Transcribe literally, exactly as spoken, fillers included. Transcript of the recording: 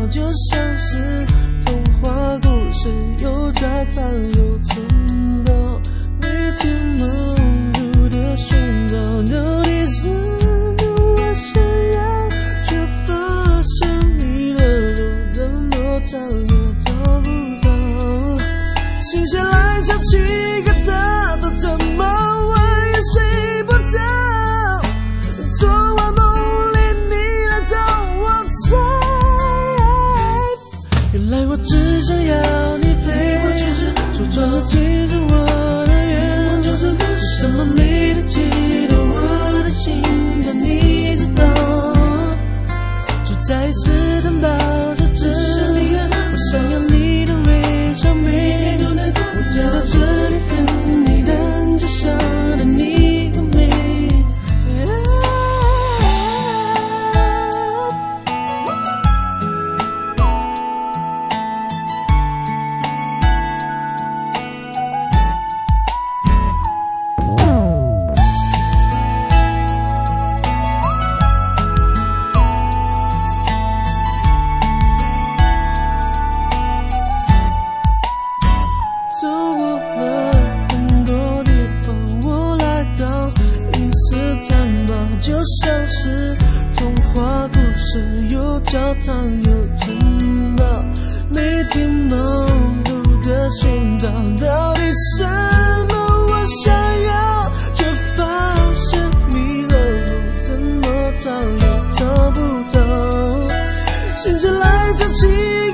就像是童话故事，有教堂有城堡，每天忙碌的寻找，到底什么我想要，却发现迷了路，怎么找也找不到。心血来潮起个大早，怎么问也睡不着。昨晚梦里你来找我猜，原来我只想要你陪我，其实说穿了，其实我的愿望就是不想，怎么没能记得我的心，但你知道，就再一次担保着只是你愿，我想要你的微笑，每天都能我走到这里，很你等着想的你的美。走过了很多地方，我来到银色坦堡，就像是童话故事，有教堂有城堡，每天忙碌的寻找，到底什么我想要，却发现迷了路，怎么找也找不到。心血来潮起